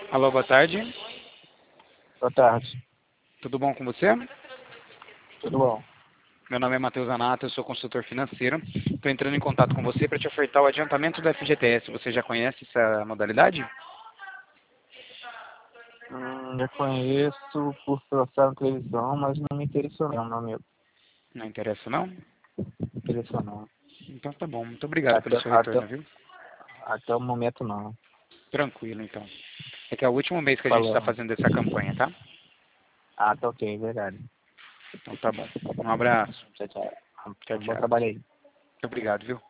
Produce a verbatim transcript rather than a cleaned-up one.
Alô, boa tarde. Boa tarde. Tudo bom com você? Tudo bom? Meu nome é Matheus Anato, eu sou consultor financeiro. Estou entrando em contato com você para te ofertar o adiantamento do F G T S. Você já conhece essa modalidade? Hum, eu conheço por passar na televisão, mas não me interessou não, meu amigo. Não interessa, não? Não interessou não. Então tá bom. Muito obrigado Até, pelo seu até, retorno, viu? até o momento não. Tranquilo, então. É que é o último mês que a gente está Falou. fazendo essa campanha, tá? Ah, tá ok, verdade. Então tá bom. Um abraço. Tchau, tchau. Tchau, Bom tchau. trabalho aí. Muito obrigado, viu?